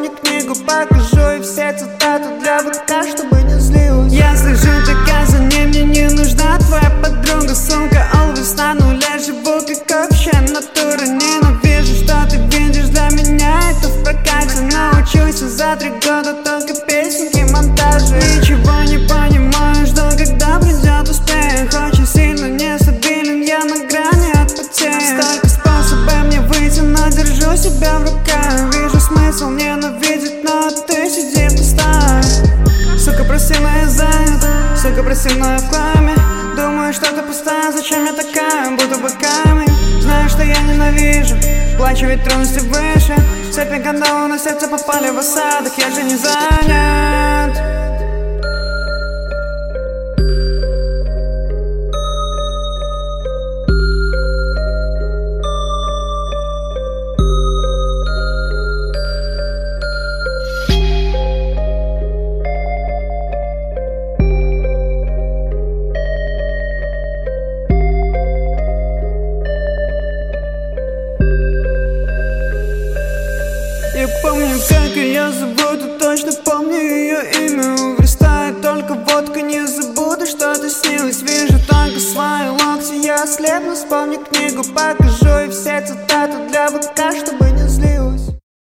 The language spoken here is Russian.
вспомни книгу, покажу и все цитаты для ВК, чтобы не злилась. Я слежу только за ней, мне не нужна твоя подруга. Сумка always на нуле, живу как общая натура. Ненавижу, что ты видишь, для меня это в прокате. Научусь за 3 года только песенки, монтажи. Ничего не понимаю, жду, когда придет успех. Очень сильно нестабилен, я на грани от потерь. Столько способов мне выйти, но держу себя в руках. Вижу смысл ненавидеть, но ты сиди пустая. Сука, прости, но я занят. Сука, прости, но я в хламе. Думаю, что ты пустая, зачем я такая, будто бы камень. Знаю, что я ненавижу, плачу, ведь трудности выше. Цепи гондолы на сердце попали в осадок, я же не занят. Я помню, как ее зовут, и точно помню ее имя. Верстает только водка, не забуду, что ты снилась. Вижу только свои локти, я ослепну. Вспомни книгу, покажу и все цитаты для ВК, чтобы не злиться.